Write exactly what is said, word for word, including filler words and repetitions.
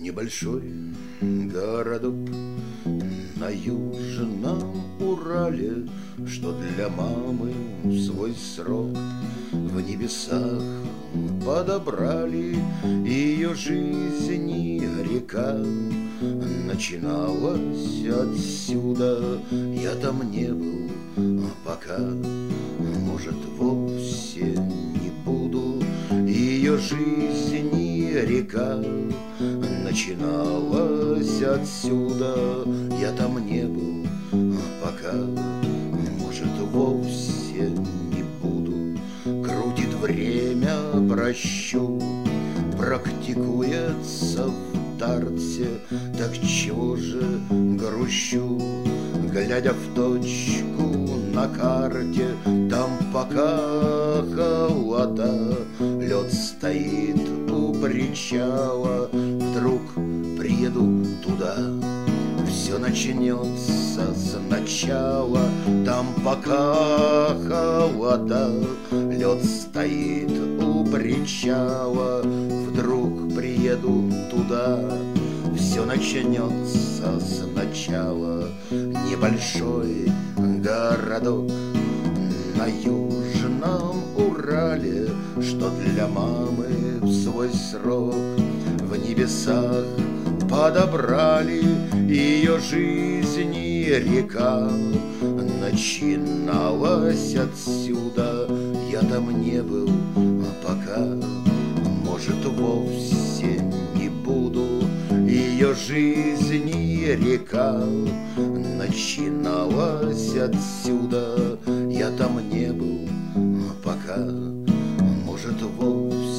Небольшой городок на Южном Урале, что для мамы в свой срок в небесах подобрали. Ее жизни река начиналась отсюда. Я там не был, а пока, может, вовсе не буду. Ее жизни река начиналась отсюда. Я там не был, а пока, может, вовсе не буду. Крутит время прощу, практикуется в дарте. Так чего же грущу, глядя в точку на карте? Там пока холода, лед стоит у причала. Вдруг приеду туда, все начнется сначала. Там пока холода, лед стоит у причала. Вдруг приеду туда, все начнется сначала. Небольшой городок на Южном Урале, что для мамы в свой срок в небесах подобрали. Ее жизни река начиналась отсюда. Я там не был, а пока, может, вовсе не буду. Ее жизни река начиналась отсюда. Я там не был, а пока, может, вовсе